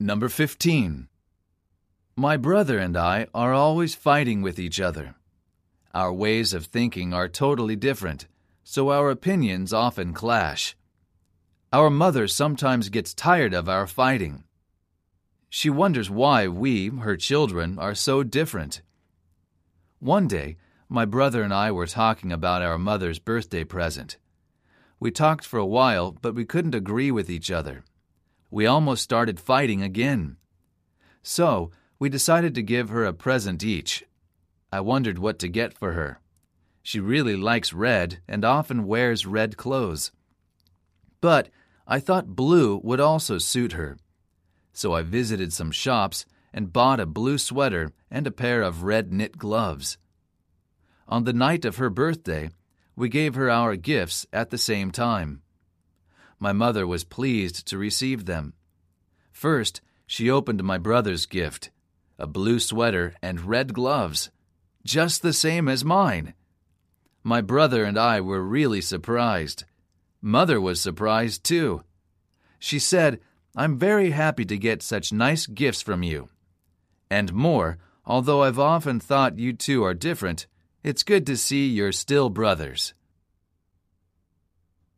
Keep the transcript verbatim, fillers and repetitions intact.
Number fifteen. My brother and I are always fighting with each other. Our ways of thinking are totally different, so our opinions often clash. Our mother sometimes gets tired of our fighting. She wonders why we, her children, are so different. One day, my brother and I were talking about our mother's birthday present. We talked for a while, but we couldn't agree with each other. We almost started fighting again. So, we decided to give her a present each. I wondered what to get for her. She really likes red and often wears red clothes. But I thought blue would also suit her. So I visited some shops and bought a blue sweater and a pair of red knit gloves. On the night of her birthday, we gave her our gifts at the same time. My mother was pleased to receive them. First, she opened my brother's gift, a blue sweater and red gloves, just the same as mine. My brother and I were really surprised. Mother was surprised, too. She said, "I'm very happy to get such nice gifts from you. And more, although I've often thought you two are different, it's good to see you're still brothers."